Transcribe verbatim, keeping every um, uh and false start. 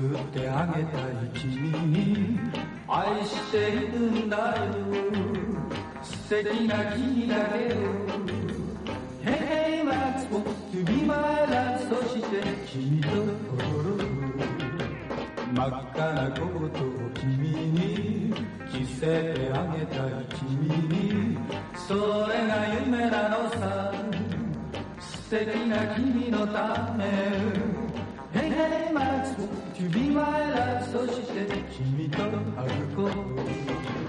ってあげたい君に愛しているんだよ素敵な君だけを Hey Max want to be my love そして君と踊る真っ赤なコートを君に着せてあげたい君にそれが夢なのさ素敵な君のため Hey hey Max want to be my love そして君と歩こう